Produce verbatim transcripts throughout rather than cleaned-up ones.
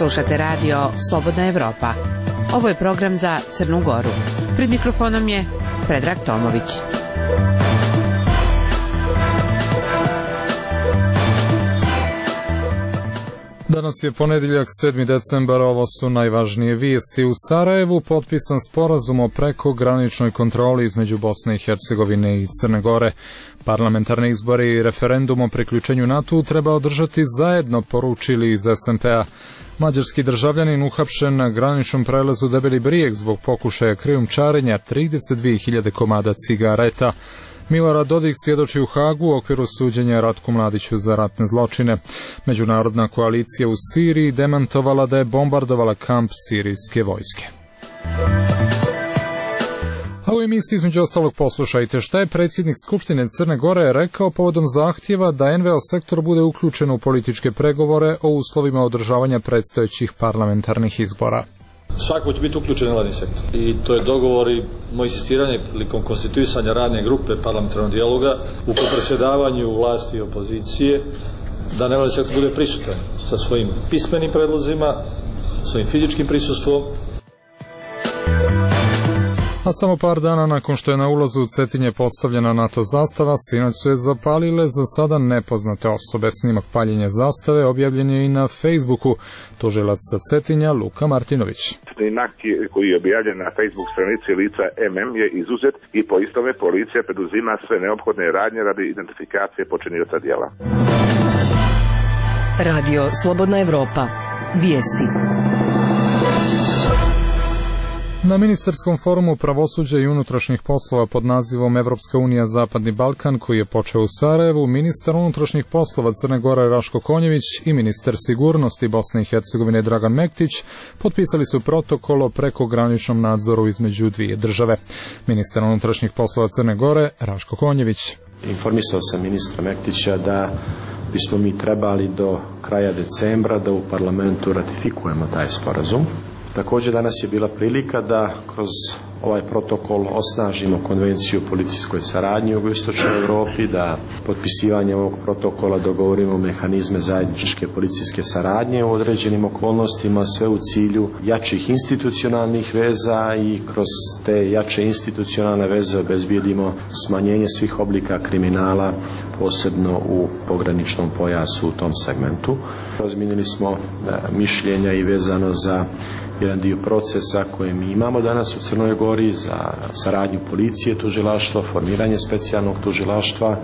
Slušate radio Slobodna Evropa. Ovo je program za Crnu Goru. Pred mikrofonom je Predrag Tomović. Danas je ponedjeljak, sedmi decembar, ovo su najvažnije vijesti. U Sarajevu potpisan sporazum o prekograničnoj kontroli između Bosne i Hercegovine i Crne Gore. Parlamentarni izbori i referendum o priključenju NATO treba održati zajedno, poručili iz es en pe-a. Mađarski državljanin uhapšen na graničnom prelazu Debeli Brijeg zbog pokušaja krijumčarenja trideset dvije hiljade komada cigareta. Milorad Dodik svjedoči u Hagu u okviru suđenja Ratku Mladiću za ratne zločine. Međunarodna koalicija u Siriji demantovala da je bombardovala kamp sirijske vojske. A u emisiji između ostalog poslušajte šta je predsjednik Skupštine Crne Gore rekao povodom zahtjeva da en ve o sektor bude uključen u političke pregovore o uslovima održavanja predstojećih parlamentarnih izbora. Svako će biti uključen u nevladin sektor i to je dogovor i moje insistiranje prilikom konstituisanja radne grupe parlamentarnog dijaloga u predsjedavanju vlasti i opozicije da nevladin sektor bude prisutan sa svojim pismenim predlozima, svojim fizičkim prisustvom. A samo par dana nakon što je na ulazu u Cetinje postavljena NATO zastava, sinoć su je zapalile za sada nepoznate osobe. Snimak paljenja zastave objavljen je i na Facebooku. Tužilac sa Cetinja, Luka Martinović. Snimak koji je objavljen na Facebook stranici lica em em je izuzet i po istome policija preduzima sve neophodne radnje radi identifikacije počinioca djela. Radio Slobodna Evropa. Vijesti. Na ministarskom forumu pravosuđa i unutrašnjih poslova pod nazivom Evropska unija Zapadni Balkan, koji je počeo u Sarajevu, ministar unutrašnjih poslova Crne Gore Raško Konjević i ministar sigurnosti Bosne i Hercegovine Dragan Mektić potpisali su protokol o prekograničnom nadzoru između dvije države. Ministar unutrašnjih poslova Crne Gore Raško Konjević. Informisao sam ministra Mektića da bismo mi trebali do kraja decembra da u parlamentu ratifikujemo taj sporazum. Također danas je bila prilika da kroz ovaj protokol osnažimo konvenciju o policijskoj saradnji u jugoistočnoj Europi, da potpisivanjem ovog protokola dogovorimo mehanizme zajedničke policijske saradnje u određenim okolnostima, sve u cilju jačih institucionalnih veza i kroz te jače institucionalne veze obezbijedimo smanjenje svih oblika kriminala, posebno u pograničnom pojasu u tom segmentu. Razmijenili smo mišljenja i vezano za jedan dio procesa koje mi imamo danas u Crnoj Gori za saradnju policije, tužilaštva, formiranje specijalnog tužilaštva.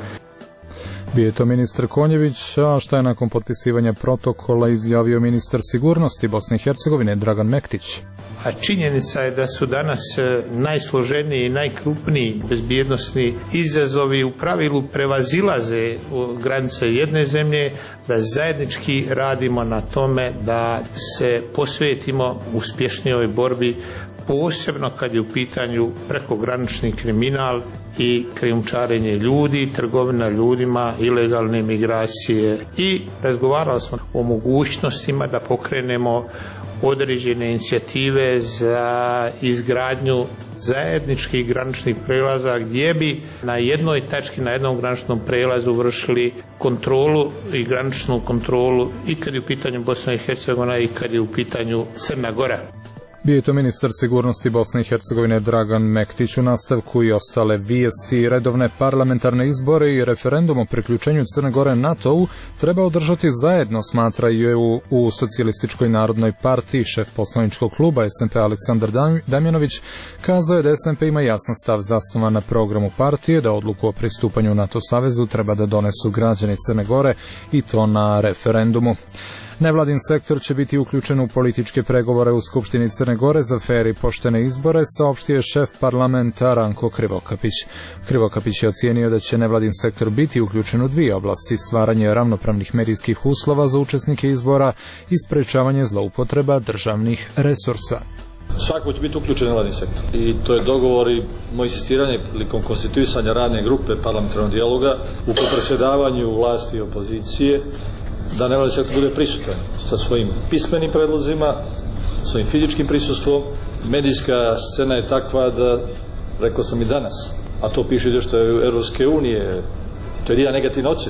Bio je to ministar Konjević, a šta je nakon potpisivanja protokola izjavio ministar sigurnosti Bosne i Hercegovine Dragan Mektić. A činjenica je da su danas najsloženiji i najkrupniji bezbjednosni izazovi u pravilu prevazilaze granice jedne zemlje, da zajednički radimo na tome da se posvetimo uspješnijoj borbi, posebno kad je u pitanju prekogranični kriminal i krijumčarenje ljudi, trgovina ljudima, ilegalne migracije. I razgovarali smo o mogućnostima da pokrenemo određene inicijative za izgradnju zajedničkih graničnih prelaza gdje bi na jednoj tački, na jednom graničnom prelazu vršili kontrolu i graničnu kontrolu i kad je u pitanju Bosna i Hercegovina i kad je u pitanju Crna Gora. Bio je to ministar sigurnosti Bosne i Hercegovine Dragan Mektić. U nastavku i ostale vijesti. Redovne parlamentarne izbore i referendum o priključenju Crne Gore NATO-u treba održati zajedno, smatraju u Socijalističkoj narodnoj partiji. Šef poslaničkog kluba es en pe Aleksandar Damjanović kazao je da es en pe ima jasan stav zasnovan na programu partije, da odluku o pristupanju NATO savezu treba da donesu građani Crne Gore i to na referendumu. Nevladin sektor će biti uključen u političke pregovore u Skupštini Crne Gore za fer i poštene izbore, saopštio je šef parlamenta Ranko Krivokapić. Krivokapić je ocijenio da će nevladin sektor biti uključen u dvije oblasti: stvaranje ravnopravnih medijskih uslova za učesnike izbora i sprečavanje zloupotreba državnih resursa. Svako će biti uključen u nevladin sektor i to je dogovor i moje insistiranje prilikom konstituisanja radne grupe parlamentarnog dijaloga u predsjedavanju vlasti i opozicije da nevladin sektor bude prisutan sa svojim pismenim predlozima, svojim fizičkim prisustvom. Medijska scena je takva da, rekao sam i danas, a to piše što je Europske unije, to je jedna negativna ocjena.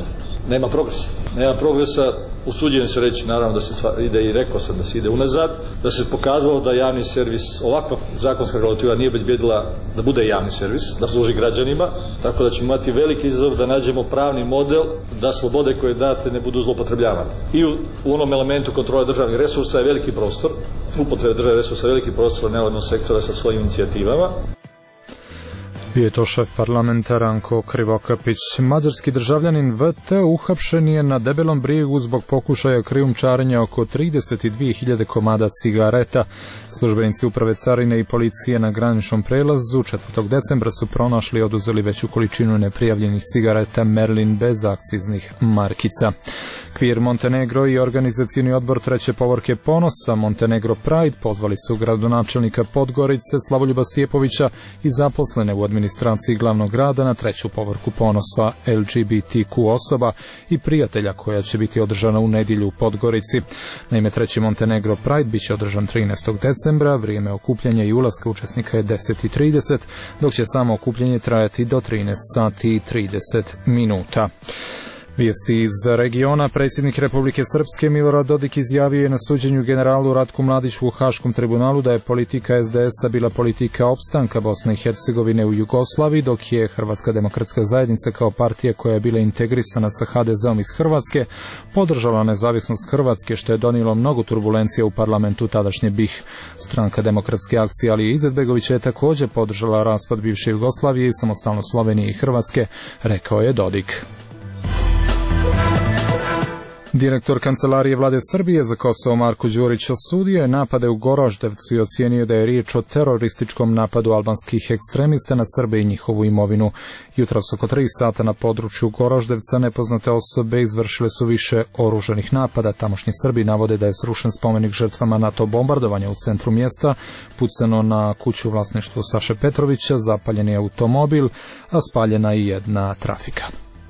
nema progresa. Nema progresa, usuđujem se reći, naravno da se ide i rekao sam da se ide unazad, da se pokazalo da javni servis, ovakva zakonska regulativa nije obezbjedila da bude javni servis, da služi građanima, tako da ćemo imati veliki izazov da nađemo pravni model da slobode koje date ne budu zloupotrebljavane. I u, u onom elementu kontrole državnih resursa je veliki prostor, upotrebe državnih resursa je veliki prostor nevladinog sektora sa svojim inicijativama. Bio je to šef parlamenta Ranko Krivokapić. Mađarski državljanin V T uhapšen je na Debelom brijegu zbog pokušaja krijumčarenja oko trideset dvije hiljade komada cigareta. Službenici uprave carine i policije na graničnom prelazu četvrtog decembra su pronašli i oduzeli veću količinu neprijavljenih cigareta Merlin bez akciznih markica. Kvir Montenegro i organizacioni odbor treće povorke Ponosa Montenegro Pride pozvali su gradonačelnika Podgorice Slavoljuba Stjepovića i zaposlene u administraciji glavnog grada na treću povorku Ponosa L G B T Q osoba i prijatelja koja će biti održana u nedjelju u Podgorici. Naime, treći Montenegro Pride biće održan trinaestog decembra, vrijeme okupljanja i ulaska učesnika je deset i trideset, dok će samo okupljanje trajati do trinaest sati i trideset minuta. Vijesti iz regiona. Predsjednik Republike Srpske Milorad Dodik izjavio je na suđenju generalu Ratku Mladiću u Haškom tribunalu da je politika S D S-a bila politika opstanka Bosne i Hercegovine u Jugoslaviji, dok je Hrvatska demokratska zajednica kao partija koja je bila integrisana sa H D Z-om iz Hrvatske podržala nezavisnost Hrvatske, što je donijelo mnogo turbulencija u parlamentu tadašnje B I H. Stranka demokratske akcije Alije Izetbegovića je također podržala raspad bivše Jugoslavije i samostalnost Slovenije i Hrvatske, rekao je Dodik. Direktor Kancelarije vlade Srbije za Kosovo Marko Đurić osudio je napade u Goroždevcu i ocijenio da je riječ o terorističkom napadu albanskih ekstremista na Srbe i njihovu imovinu. Jutros oko tri sata na području Goroždevca nepoznate osobe izvršile su više oružanih napada. Tamošnji Srbi navode da je srušen spomenik žrtvama NATO bombardovanja u centru mjesta, pucano na kuću u vlasništvu Saše Petrovića, zapaljen je automobil, a spaljena i jedna trafika.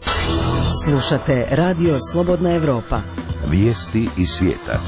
Slušate Radio Slobodna Evropa. Vijesti iz svijeta.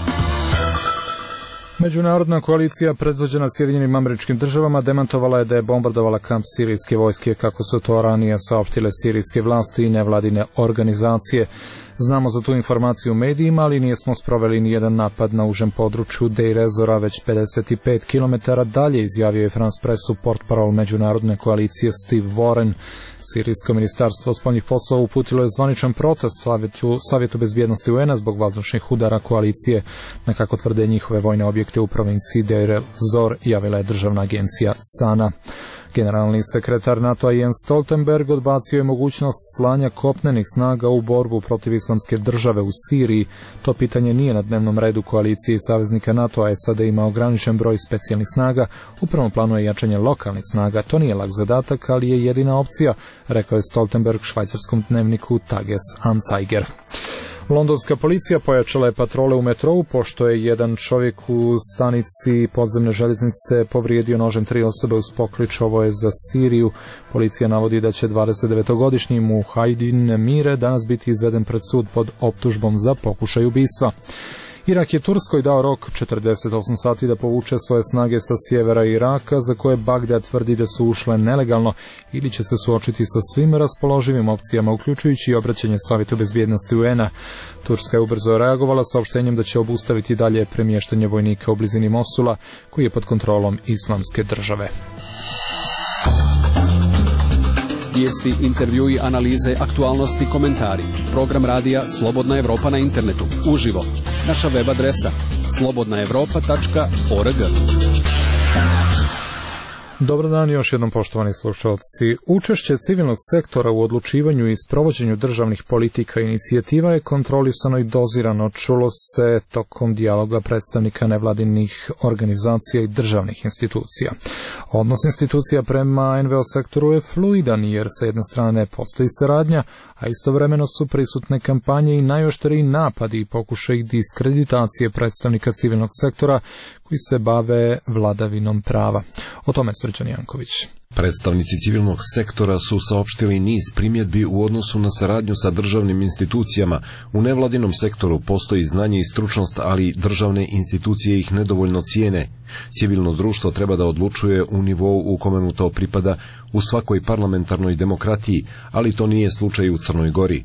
Međunarodna koalicija predvođena Sjedinjenim Američkim Državama demantovala je da je bombardovala kamp sirijske vojske, kako su to ranije saopštile sirijske vlasti i nevladine organizacije. Znamo za tu informaciju u medijima, ali nismo sproveli ni jedan napad na užem području Deir ez-Zora, već pedeset pet kilometara dalje, izjavio je France Pressu portparol međunarodne koalicije Steve Warren. Sirijsko ministarstvo spoljnih poslova uputilo je zvaničan protest Savjetu, Savjetu bezbjednosti U N-a zbog vazdušnih udara koalicije, na kako tvrde njihove vojne objekte u provinciji Deir ez-Zor, javila je državna agencija SANA. Generalni sekretar NATO-a Jens Stoltenberg odbacio je mogućnost slanja kopnenih snaga u borbu protiv islamske države u Siriji. To pitanje nije na dnevnom redu koalicije i saveznika NATO-a. S A D ima ograničen broj specijalnih snaga. U prvom planu je jačanje lokalnih snaga. To nije lak zadatak, ali je jedina opcija, rekao je Stoltenberg švajcarskom dnevniku Tages Anzeiger. Londonska policija pojačala je patrole u metrou, pošto je jedan čovjek u stanici podzemne željeznice povrijedio nožem tri osobe uz poklič "Ovo je za Siriju". Policija navodi da će dvadesetdevetogodišnji Muhajdin Mire danas biti izveden pred sud pod optužbom za pokušaj ubistva. Irak je Turskoj dao rok četrdeset osam sati da povuče svoje snage sa sjevera Iraka, za koje Bagdad tvrdi da su ušle nelegalno, ili će se suočiti sa svim raspoloživim opcijama, uključujući i obraćanje Savjetu bezbjednosti U N-a. Turska je ubrzo reagovala saopštenjem da će obustaviti dalje premještanje vojnika u blizini Mosula, koji je pod kontrolom Islamske države. Vijesti, intervjui, analize, aktualnosti, komentari. Program radija Slobodna Evropa na internetu. Uživo. Naša web adresa slobodna evropa tačka org. Dobar dan još jednom, poštovani slušalci. Učešće civilnog sektora u odlučivanju i sprovođenju državnih politika i inicijativa je kontrolisano i dozirano, čulo se tokom dijaloga predstavnika nevladinih organizacija i državnih institucija. Odnos institucija prema N V O sektoru je fluidan, jer sa jedne strane postoji saradnja, a istovremeno su prisutne kampanje i najoštriji napadi i pokušaj diskreditacije predstavnika civilnog sektora koji se bave vladavinom prava. O tome Srđan Janković. Predstavnici civilnog sektora su saopštili niz primjedbi u odnosu na saradnju sa državnim institucijama. U nevladinom sektoru postoji znanje i stručnost, ali državne institucije ih nedovoljno cijene. Civilno društvo treba da odlučuje u nivou u kome mu to pripada u svakoj parlamentarnoj demokratiji, ali to nije slučaj u Crnoj Gori.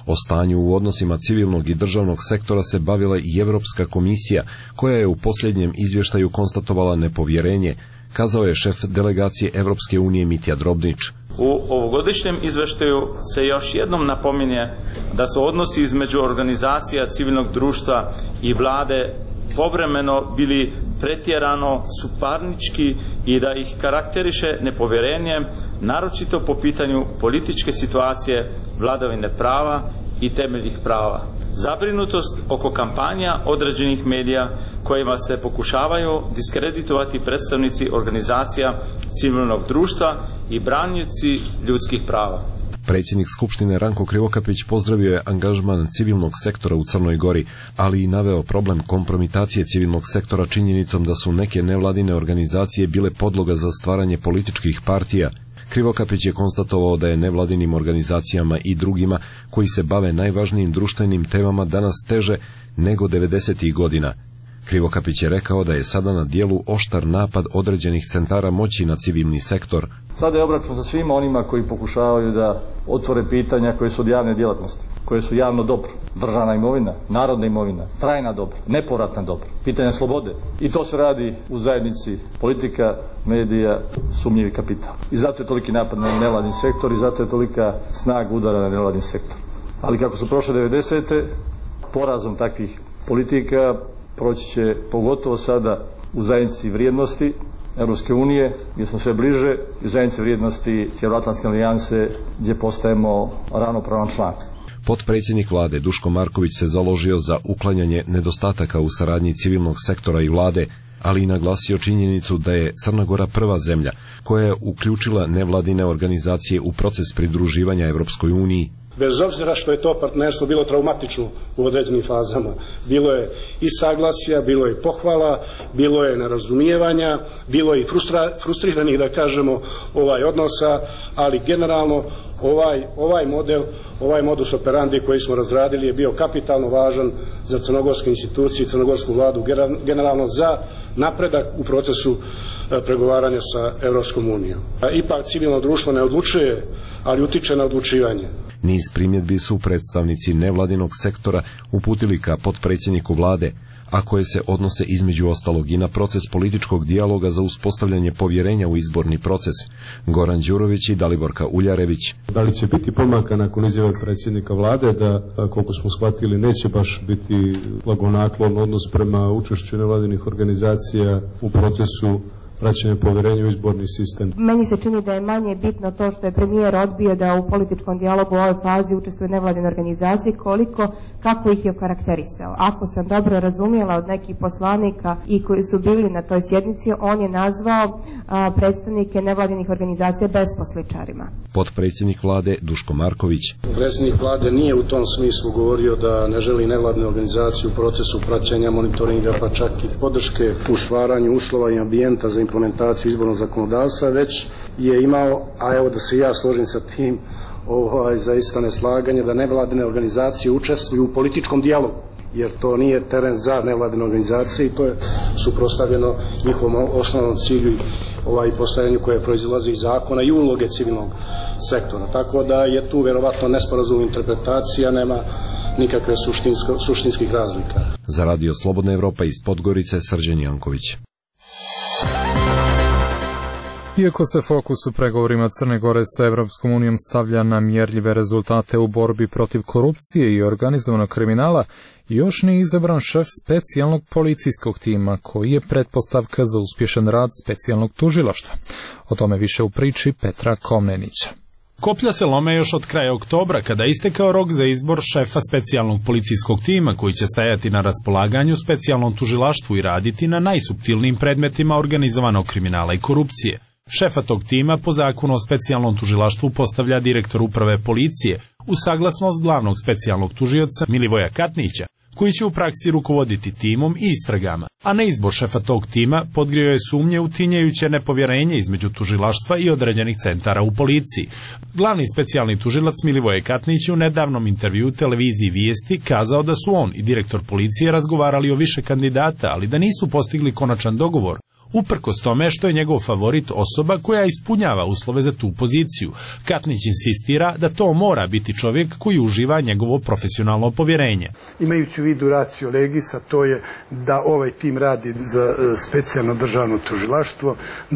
O stanju u odnosima civilnog i državnog sektora se bavila i Evropska komisija, koja je u posljednjem izvještaju konstatovala nepovjerenje, kazao je šef delegacije Evropske unije Mitja Drobnić. U ovogodišnjem izveštaju se još jednom napominje da su odnosi između organizacija civilnog društva i vlade povremeno bili pretjerano suparnički i da ih karakteriše nepovjerenje, naročito po pitanju političke situacije, vladavine prava i temeljnih prava. Zabrinutost oko kampanja određenih medija kojima se pokušavaju diskreditovati predstavnici organizacija civilnog društva i branioci ljudskih prava. Predsjednik Skupštine Ranko Krivokapić pozdravio je angažman civilnog sektora u Crnoj Gori, ali i naveo problem kompromitacije civilnog sektora činjenicom da su neke nevladine organizacije bile podloga za stvaranje političkih partija. Krivokapić je konstatovao da je nevladinim organizacijama i drugima koji se bave najvažnijim društvenim temama danas teže nego devedesetih godina. Krivokapić je rekao da je sada na dijelu oštar napad određenih centara moći na civilni sektor. Sada je obračun sa svima onima koji pokušavaju da otvore pitanja koje su od javne djelatnosti, koje su javno dobro, državna imovina, narodna imovina, trajna dobra, nepovratna dobra, pitanja slobode. I to se radi u zajednici politika, medija, sumnjivi kapital. I zato je toliki napad na nevladin sektor i zato je tolika snaga udara na nevladin sektor. Ali kako su prošle devedesete, porazom takvih politika proći će pogotovo sada u zajednici vrijednosti Europske unije, gdje smo sve bliže, i u zajednici vrijednosti Sjevernoatlantske alijanse, gdje postajemo ravnopravan član. Potpredsjednik vlade Duško Marković se založio za uklanjanje nedostataka u saradnji civilnog sektora i vlade, ali i naglasio činjenicu da je Crna Gora prva zemlja koja je uključila nevladine organizacije u proces pridruživanja Europskoj uniji. Bez obzira što je to partnerstvo bilo traumatično u određenim fazama. Bilo je i saglasja, bilo je pohvala, bilo je nerazumijevanja, bilo je i frustra, frustriranih, da kažemo, ovaj odnosa, ali generalno ovaj, ovaj model, ovaj modus operandi koji smo razradili je bio kapitalno važan za crnogorske institucije i crnogorsku vladu, generalno za napredak u procesu pregovaranja sa Europskom unijom. Ipak civilno društvo ne odlučuje, ali utiče na odlučivanje. Niz primjedbi su predstavnici nevladinog sektora uputili ka potpredsjedniku vlade, a koje se odnose između ostalog i na proces političkog dijaloga za uspostavljanje povjerenja u izborni proces. Goran Đurović i Daliborka Uljarević. Da li će biti pomaka nakon izjave predsjednika vlade da, koliko smo shvatili, neće baš biti blagonaklon odnos prema učešću nevladinih organizacija u procesu vraćanje povjerenja u izborni sistem? Meni se čini da je manje bitno to što je premijer odbio da u političkom dijalogu u ovoj fazi učestvuje nevladine organizacije, koliko, kako ih je okarakterisao. Ako sam dobro razumjela od nekih poslanika i koji su bili na toj sjednici, on je nazvao a, predstavnike nevladinih organizacija besposličarima. Potpredsjednik vlade Duško Marković. Predsjednik vlade nije u tom smislu govorio da ne želi nevladne organizacije u procesu praćenja, monitoringa, pa čak i podrške u stvaranju uslova i ambijenta za implementaciju izbornog zakonodavstva, već je imao, a evo da se ja složim sa tim, ovaj, zaista neslaganje da nevladine organizacije učestvuju u političkom dijalogu, jer to nije teren za nevladine organizacije i to je suprotstavljeno njihovom osnovnom cilju, ovaj, postavljanju koje proizilazi iz zakona i uloge civilnog sektora. Tako da je tu vjerovatno nesporazum interpretacija, nema nikakve suštinskih razlika. Za Radio Slobodna Evropa iz Podgorice, Srđan Janković. Iako se fokus u pregovorima Crne Gore sa Evropskom unijom stavlja na mjerljive rezultate u borbi protiv korupcije i organizovanog kriminala, još nije izabran šef specijalnog policijskog tima, koji je pretpostavka za uspješan rad specijalnog tužilaštva. O tome više u priči Petra Komnenića. Koplja se lome još od kraja oktobra, kada je istekao rok za izbor šefa specijalnog policijskog tima, koji će stajati na raspolaganju specijalnom tužilaštvu i raditi na najsuptilnijim predmetima organizovanog kriminala i korupcije. Šefa tog tima po zakonu o specijalnom tužilaštvu postavlja direktor uprave policije uz saglasnost glavnog specijalnog tužioca Milivoja Katnića, koji će u praksi rukovoditi timom i istragama, a na izbor šefa tog tima podgrio je sumnje u tinjajuće nepovjerenje između tužilaštva i određenih centara u policiji. Glavni specijalni tužilac Milivoje Katnić u nedavnom intervju televiziji Vijesti kazao da su on i direktor policije razgovarali o više kandidata, ali da nisu postigli konačan dogovor uprkos tome što je njegov favorit osoba koja ispunjava uslove za tu poziciju. Katnić insistira da to mora biti čovjek koji uživa njegovo profesionalno povjerenje. Imajući u vidu ratio legis, a to je da ovaj tim radi za specijalno državno tužilaštvo,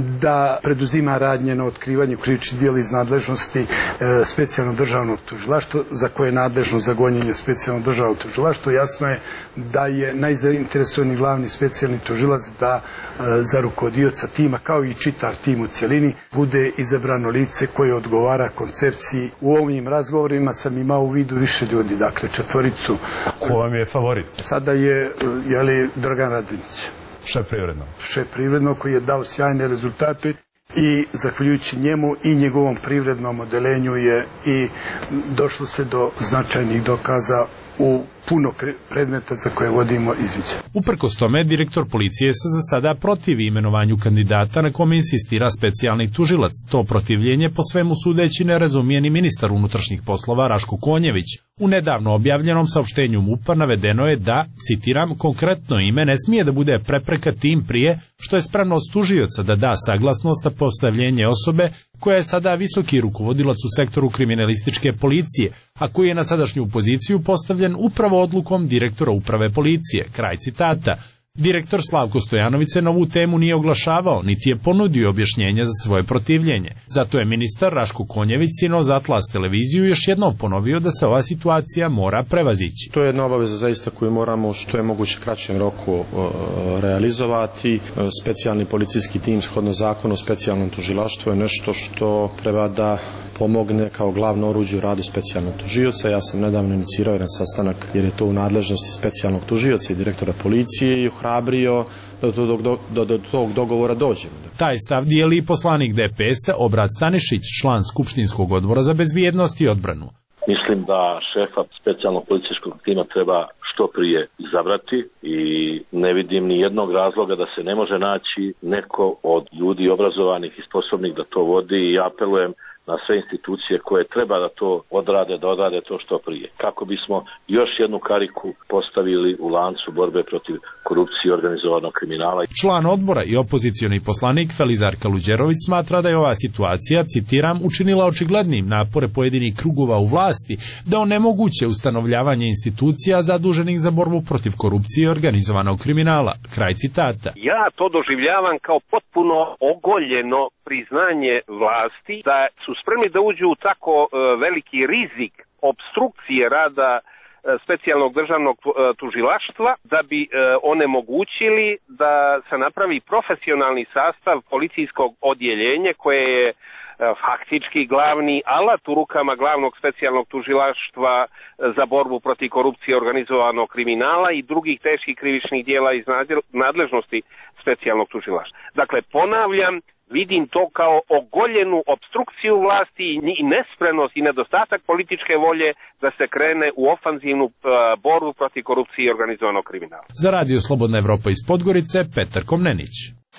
da preduzima radnje na otkrivanju krivičnih djela iz nadležnosti specijalno državnog tužilaštva, za koje je nadležno za gonjenje specijalno državnog tužilaštva. Jasno je da je najzainteresovani glavni specijalni tužilac da za rukovodioca tima, kao i čitav tim u cjelini, bude izabrano lice koje odgovara koncepciji. U ovim razgovorima sam imao u vidu više ljudi, dakle četvoricu. Ko vam je favorit? Sada je, jeli, Dragan Radinić. Šef privrednog. Šef privrednog koji je dao sjajne rezultate i zahvaljujući njemu i njegovom privrednom odelenju je i došlo se do značajnih dokaza u puno predmeta za koje vodimo izviđaj. Uprkos tome, direktor policije se za sada protivi imenovanju kandidata na kome insistira specijalni tužilac. To protivljenje po svemu sudeći ne razumije ni ministar unutrašnjih poslova Raško Konjević. U nedavno objavljenom saopštenju MUP-a navedeno je da, citiram, konkretno ime ne smije da bude prepreka tim prije što je spremnost tužioca da da saglasnost na postavljenje osobe koja je sada visoki rukovodilac u sektoru kriminalističke policije, a koji je na sadašnju poziciju postavljen upravo odlukom direktora uprave policije. Kraj citata. Direktor Slavko Stojanović se na ovu temu nije oglašavao, niti je ponudio objašnjenje za svoje protivljenje. Zato je ministar Raško Konjević sinoć za Atlas televiziju još jednom ponovio da se ova situacija mora prevazići. To je jedna obaveza zaista koju moramo što je moguće kraćem roku uh, realizovati. Uh, specijalni policijski tim shodno zakonu o specijalnom tužilaštvu je nešto što treba da pomogne kao glavno oruđe u radu specijalnog tužioca. Ja sam nedavno inicirao jedan sastanak jer je to u nadležnosti specijalnog tužioca i direktora policije i ohrabrio da do, do, do, do tog dogovora dođemo. Taj stav dijeli i poslanik D P S-a Obrad Stanišić, član Skupštinskog odbora za bezbjednost i odbranu. Mislim da šefa specijalnog policijskog tima treba što prije izabrati i ne vidim ni jednog razloga da se ne može naći neko od ljudi obrazovanih i sposobnih da to vodi i apelujem na sve institucije koje treba da to odrade, da odrade to što prije. Kako bismo još jednu kariku postavili u lancu borbe protiv korupcije i organizovanog kriminala. Član odbora i opozicioni poslanik Felizar Kaluđerović smatra da je ova situacija, citiram, učinila očiglednim napore pojedinih krugova u vlasti da onemoguće ustanovljavanje institucija zaduženih za borbu protiv korupcije i organizovanog kriminala. Kraj citata. Ja to doživljavam kao potpuno ogoljeno priznanje vlasti da su spremni da uđu u tako uh, veliki rizik opstrukcije rada uh, specijalnog državnog uh, tužilaštva da bi uh, onemogućili da se napravi profesionalni sastav policijskog odjeljenja koje je uh, faktički glavni alat u rukama glavnog specijalnog tužilaštva uh, za borbu protiv korupcije, organizovanog kriminala i drugih teških krivičnih djela iz nadležnosti specijalnog tužilaštva. Dakle, ponavljam, vidim to kao ogoljenu opstrukciju vlasti i nespremnost i nedostatak političke volje da se krene u ofanzivnu uh, borbu protiv korupcije i organizovanog kriminala. Za Radio Slobodna Evropa iz Podgorice, Petar Komnenić.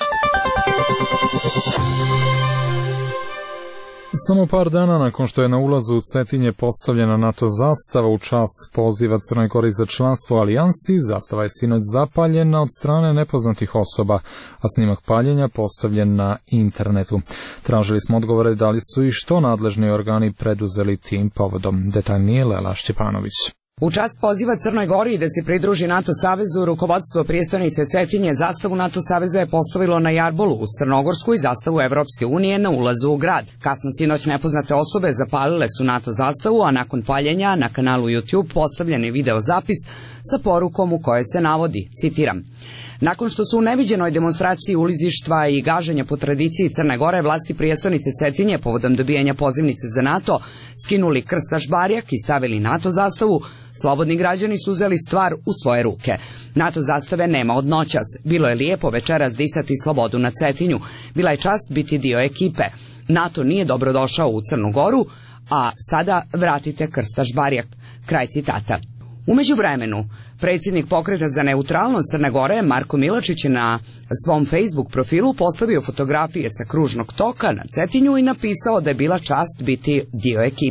Samo par dana nakon što je na ulazu u Cetinje postavljena NATO zastava u čast poziva Crnoj Gori za članstvo u alijansi, zastava je sinoć zapaljena od strane nepoznatih osoba, a snimak paljenja postavljen na internetu. Tražili smo odgovore da li su i što nadležni organi preduzeli tim povodom. Detaljnije Lela Šćepanović. U čast poziva Crnoj Gori da se pridruži NATO savezu, rukovodstvo prijestolnice Cetinje zastavu NATO saveza je postavilo na jarbolu uz crnogorsku i zastavu Evropske unije na ulazu u grad. Kasno sinoć nepoznate osobe zapalile su NATO zastavu, a nakon paljenja na kanalu YouTube postavljen je video zapis sa porukom u kojoj se navodi, citiram: nakon što su u neviđenoj demonstraciji ulizištva i gaženja po tradiciji Crne Gore vlasti prijestolnice Cetinje povodom dobijanja pozivnice za NATO skinuli krstaš barjak i stavili NATO zastavu, slobodni građani su uzeli stvar u svoje ruke. NATO zastave nema od noćas. Bilo je lijepo večeras disati slobodu na Cetinju. Bila je čast biti dio ekipe. NATO nije dobrodošao u Crnu Goru, a sada vratite krstaš barjak. Kraj citata. U međuvremenu, predsjednik Pokreta za neutralnost Crne Gore, Marko Milačić, je na svom Facebook profilu postavio fotografije sa kružnog toka na Cetinju i napisao da je bila čast biti dio ekipe.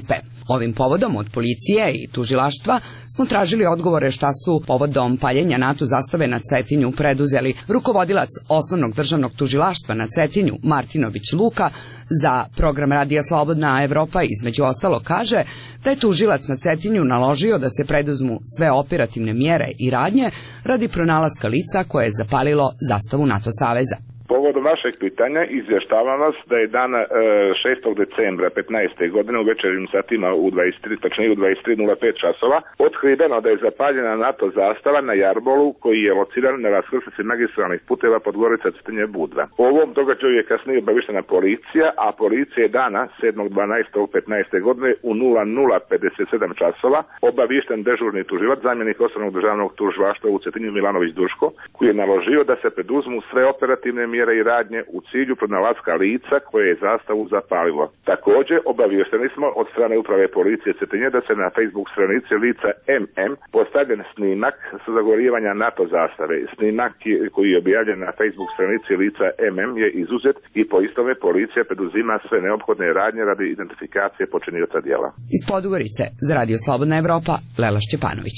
Ovim povodom od policije i tužilaštva smo tražili odgovore šta su povodom paljenja NATO zastave na Cetinju preduzeli. Rukovodilac Osnovnog državnog tužilaštva na Cetinju, Martinović Luka, za program Radija Slobodna Evropa između ostalo kaže da je tužilac na Cetinju naložio da se preduzmu sve operativne mjere i radnje radi pronalaska lica koje je zapalilo zastavu NATO saveza. Povodom vašeg pitanja izvještavam vas da je dana e, šestog decembra petnaeste godine u večernjim satima u dvadeset tri, točnije u dvadeset tri nula pet časova otkriveno da je zapaljena NATO zastava na Jarbolu koji je lociran na raskrsnici magistralnih puteva Podgorica Cetinje Budva. O ovom događaju je kasnije obavištena policija, a policija je dana sedmog dvanaestog petnaeste godine u nula nula pedeset sedam časova obavišten dežurni tužilac, zamjenik Osnovnog državnog tužilaštva u Cetinju Milanović Duško, koji je naložio da se preduzmu sve operativne mjere i radnje u cilju pronalaska lica koje je zastavu zapalilo. Također obaviješteni smo od strane uprave policije Cetinje da se na Facebook stranici lica M M postavljen snimak sa zagorivanja NATO zastave. Snimak koji je objavljen na Facebook stranici lica M M je izuzet i po istome policija preduzima sve neophodne radnje radi identifikacije počinioca djela. Iz Podgorice za Radio Slobodna Evropa, Lela Šćepanović.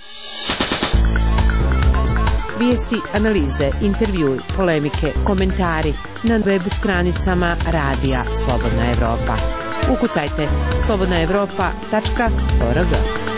Vijesti, analize, intervjui, polemike, komentari na web stranicama Radija Slobodna Evropa. Ukucajte slobodna evropa tačka org.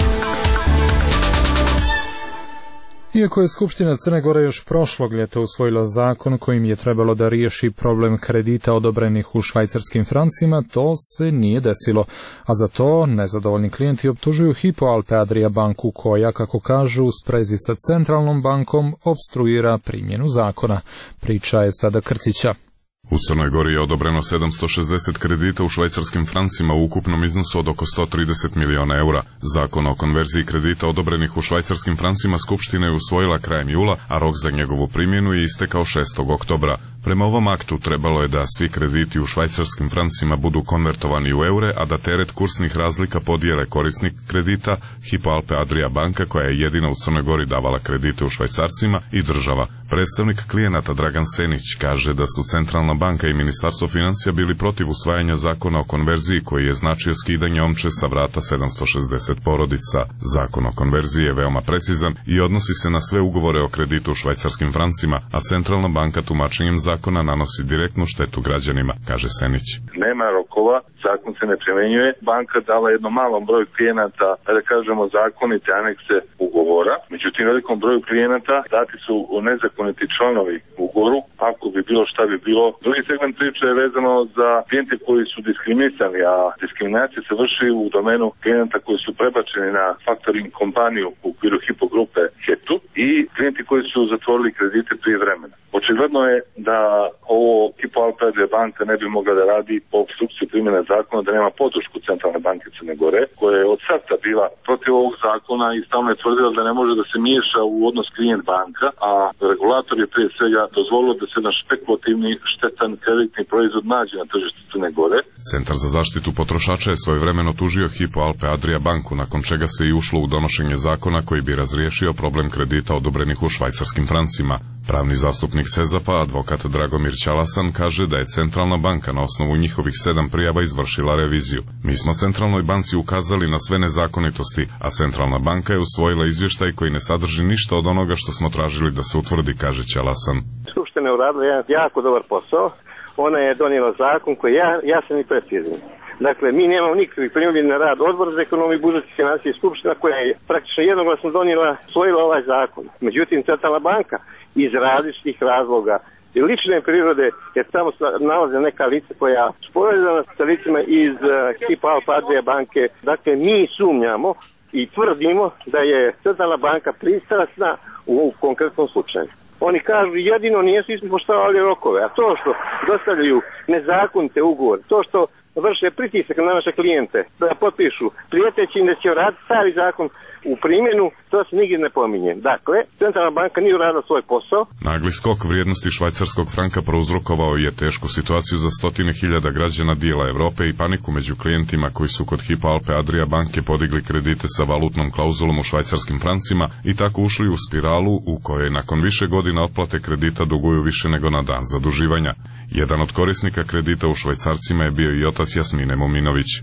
Iako je Skupština Crne Gore još prošlog ljeta usvojila zakon kojim je trebalo da riješi problem kredita odobrenih u švajcarskim francima, to se nije desilo, a za to nezadovoljni klijenti optužuju Hypo Alpe Adria banku koja, kako kažu, u sprezi sa centralnom bankom opstruira primjenu zakona. Priča je Sada Krcića. U Crnoj Gori je odobreno sedamsto šezdeset kredita u švajcarskim francima u ukupnom iznosu od oko sto trideset miliona eura. Zakon o konverziji kredita odobrenih u švajcarskim francima Skupština je usvojila krajem jula, a rok za njegovu primjenu je istekao šestog oktobra. Prema ovom aktu trebalo je da svi krediti u švajcarskim francima budu konvertovani u eure, a da teret kursnih razlika podijele korisnik kredita, Hypo Alpe Adria banka koja je jedina u Crnoj Gori davala kredite u švajcarcima, i država. Predstavnik klijenata Dragan Senić kaže da su Centralna banka i Ministarstvo financija bili protiv usvajanja zakona o konverziji koji je značio skidanje omče sa vrata sedamsto šezdeset porodica. Zakon o konverziji je veoma precizan i odnosi se na sve ugovore o kreditu u švajcarskim francima, a Centralna banka tumačenjem zakona nanosi direktnu štetu građanima, kaže Senić. Nema rokova, zakon se ne primjenjuje. Banka dala jednom malom broju klijenata, da kažemo, zakonite anekse ugovora. Međutim, velikom broju klijenata dati su nezakoniti članovi ugovoru, ako bi bilo šta bi bilo. Drugi segment priče je vezano za klijente koji su diskriminisani, a diskriminacija se vrši u domenu klijenata koji su prebačeni na faktoring kompaniju u okviru Hypo grupe Hetu i klijenti koji su zatvorili kredite prije vremena. Očigledno je da ovo Hypo Alpe Adria banka ne bi mogla da radi po opstrukciji primjene zakona, da nema podršku Centralne banke Crne Gore, koja je od starta bila protiv ovog zakona i stalno je tvrdila da ne može da se miješa u odnos klijent banka, a regulator je prije svega dozvolio da se na špekulativni štetan kreditni proizvod nađe na tržištu Crne Gore. Centar za zaštitu potrošača je svojevremeno tužio Hypo Alpe Adria banku, nakon čega se i ušlo u donošenje zakona koji bi razriješio problem kredita odobrenih u švajcarskim francima. Pravni zastupnik Cezapa, advokat Dragomir Ćalasan, kaže da je Centralna banka na osnovu njihovih sedam prijava izvršila reviziju. Mi smo Centralnoj banci ukazali na sve nezakonitosti, a Centralna banka je usvojila izvještaj koji ne sadrži ništa od onoga što smo tražili da se utvrdi, kaže Ćalasan. Skupština je uradila jedan jako dobar posao. Ona je donijela zakon koji je jasan i precizan. Dakle, mi nemamo nikakvih primjedbi na rad Odbora za ekonomiju, budžet i financije i Skupština koja je praktično jednoglasno donijela, usvojila ovaj zakon. Međutim, Centralna banka iz različitih razloga i lične prirode, jer tamo nalaze neka lica koja su povezana sa licima iz uh, Hypo Alpe Adria banke. Dakle, mi sumnjamo i tvrdimo da je Centralna banka pristrasna u konkretnom slučaju. Oni kažu jedino nijesu ispoštovali rokove, a to što dostavljaju nezakonite ugovore, to što vrše pritisak na naše klijente da potpišu prijeteći im da će raditi stari zakon u primjenu, to se nigdje ne pominje. Dakle, Centralna banka nije uradila svoj posao. Nagli skok vrijednosti švajcarskog franka prouzrokovao je tešku situaciju za stotine hiljada građana dijela Evrope i paniku među klijentima koji su kod Hypo Alpe Adria banke podigli kredite sa valutnom klauzulom u švajcarskim francima i tako ušli u spiralu u kojoj nakon više godina otplate kredita duguju više nego na dan zaduživanja. Jedan od korisnika kredita u švajcarcima je bio i otac Jasmine Mominović.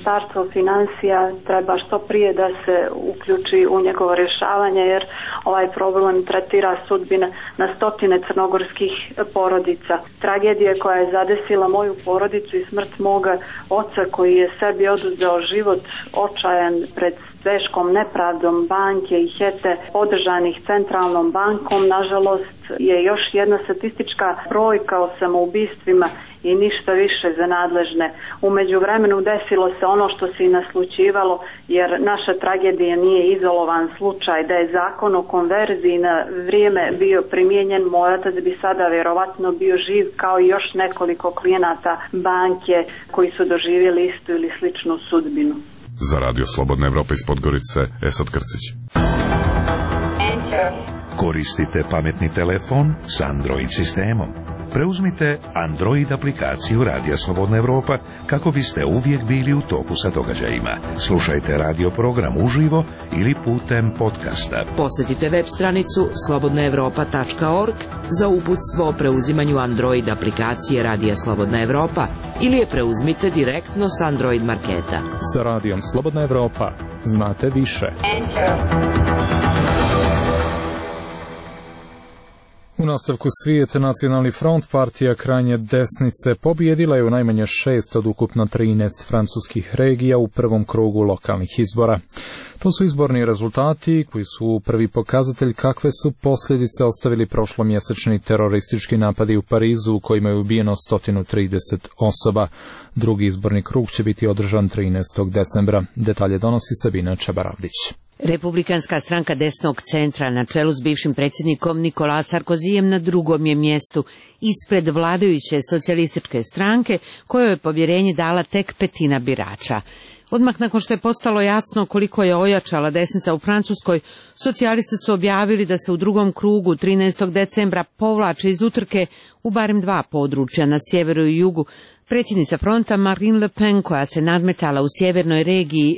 Ministarstvo financija treba što prije da se uključi u njegovo rješavanje, jer ovaj problem tretira sudbine na stotine crnogorskih porodica. Tragedija koja je zadesila moju porodicu i smrt moga oca koji je sebi oduzeo život očajan pred teškom nepravdom banke i hete podržanih centralnom bankom, nažalost je još jedna statistička brojka o samoubistvima i ništa više za nadležne. U međuvremenu desilo se ono što se i naslućivalo, jer naša tragedija nije izolovan slučaj. Da je zakon o konverziji na vrijeme bio primijenjen, moj otac bi sada vjerovatno bio živ kao i još nekoliko klijenata banke koji su doživjeli istu ili sličnu sudbinu. Za Radio Slobodna Evropa iz Podgorice, Esad Krcić. Koristite pametni telefon s Android sistemom. Preuzmite Android aplikaciju Radija Slobodna Evropa kako biste uvijek bili u toku sa događajima. Slušajte radio program uživo ili putem podcasta. Posjetite web stranicu slobodna evropa tačka org za uputstvo o preuzimanju Android aplikacije Radija Slobodna Evropa ili je preuzmite direktno s Android marketa. Sa Radijom Slobodna Evropa znate više. U nastavku svijeta Nacionalni front, partija krajnje desnice, pobijedila je u najmanje šest od ukupno trinaest francuskih regija u prvom krugu lokalnih izbora. To su izborni rezultati koji su prvi pokazatelj kakve su posljedice ostavili prošlomjesečni teroristički napadi u Parizu u kojima je ubijeno sto trideset osoba. Drugi izborni krug će biti održan trinaestog decembra. Detalje donosi Sabina Čabaravdić. Republikanska stranka desnog centra na čelu s bivšim predsjednikom Nikola Sarkozijem na drugom je mjestu ispred vladajuće socijalističke stranke kojoj je povjerenje dala tek petina birača. Odmah nakon što je postalo jasno koliko je ojačala desnica u Francuskoj, socijalisti su objavili da se u drugom krugu trinaestog decembra povlače iz utrke u barem dva područja na sjeveru i jugu. Predsjednica fronta Marine Le Pen, koja se nadmetala u sjevernoj regiji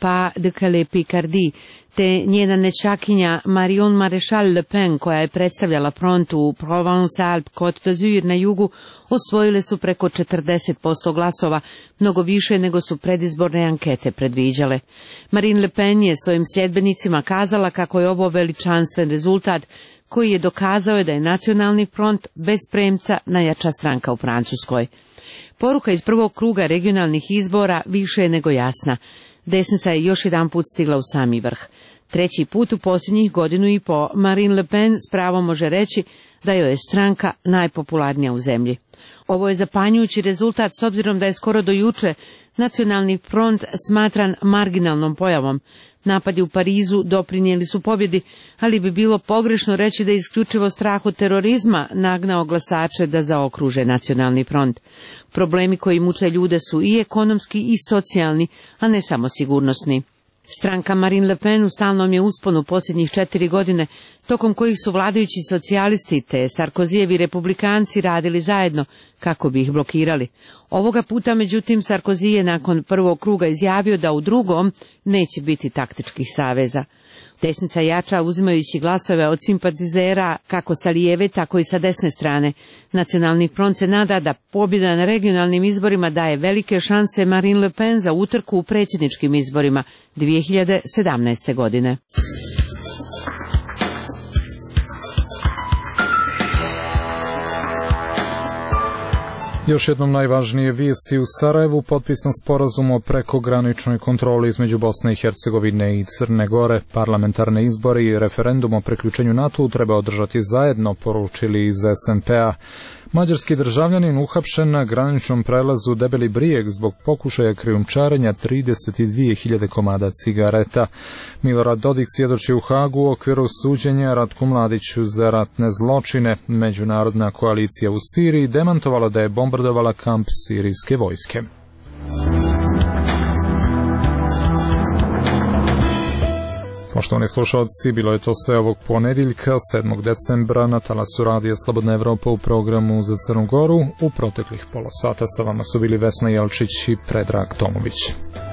Nord-Pas-de-Calais-Picardie, te njena nečakinja Marion Maréchal Le Pen, koja je predstavljala front u Provence-Alpes-Côte d'Azur na jugu, osvojile su preko četrdeset posto glasova, mnogo više nego su predizborne ankete predviđale. Marine Le Pen je svojim sljedbenicima kazala kako je ovo veličanstven rezultat koji je dokazao da je Nacionalni front bez premca najjača stranka u Francuskoj. Poruka iz prvog kruga regionalnih izbora više je nego jasna. Desnica je još jedan put stigla u sami vrh. Treći put u posljednjih godinu i po Marine Le Pen s pravom može reći da joj je stranka najpopularnija u zemlji. Ovo je zapanjujući rezultat s obzirom da je skoro do juče Nacionalni front smatran marginalnom pojavom. Napadi u Parizu doprinijeli su pobjedi, ali bi bilo pogrešno reći da je isključivo strah od terorizma nagnao glasače da zaokruže Nacionalni front. Problemi koji muče ljude su i ekonomski i socijalni, a ne samo sigurnosni. Stranka Marine Le Pen u stalnom je usponu posljednjih četiri godine, tokom kojih su vladajući socijalisti te Sarkozijevi republikanci radili zajedno kako bi ih blokirali. Ovoga puta, međutim, Sarkozy je nakon prvog kruga izjavio da u drugom neće biti taktičkih saveza. Desnica jača uzimajući glasove od simpatizera kako sa lijeve, tako i sa desne strane. Nacionalni front se nada da pobjeda na regionalnim izborima daje velike šanse Marine Le Pen za utrku u predsjedničkim izborima dvije hiljade sedamnaeste. godine. Još jednom najvažnije vijesti u Sarajevu, potpisan sporazum o prekograničnoj kontroli između Bosne i Hercegovine i Crne Gore. Parlamentarne izbore i referendum o priključenju NATO-u treba održati zajedno, poručili iz es en pe a. Mađarski državljanin uhapšen na graničnom prelazu Debeli Brijeg zbog pokušaja krijumčarenja trideset dvije hiljade komada cigareta. Milorad Dodik svjedoči u Hagu u okviru suđenja Ratku Mladiću za ratne zločine. Međunarodna koalicija u Siriji demantovala da je bombardovala kamp sirijske vojske. Poštovani slušalci, bilo je to sve ovog ponedjeljka, sedmog decembra, na talasu Radija Slobodna Evropa u programu za Crnu Goru. U proteklih pola sata sa vama su bili Vesna Jelčić i Predrag Tomović.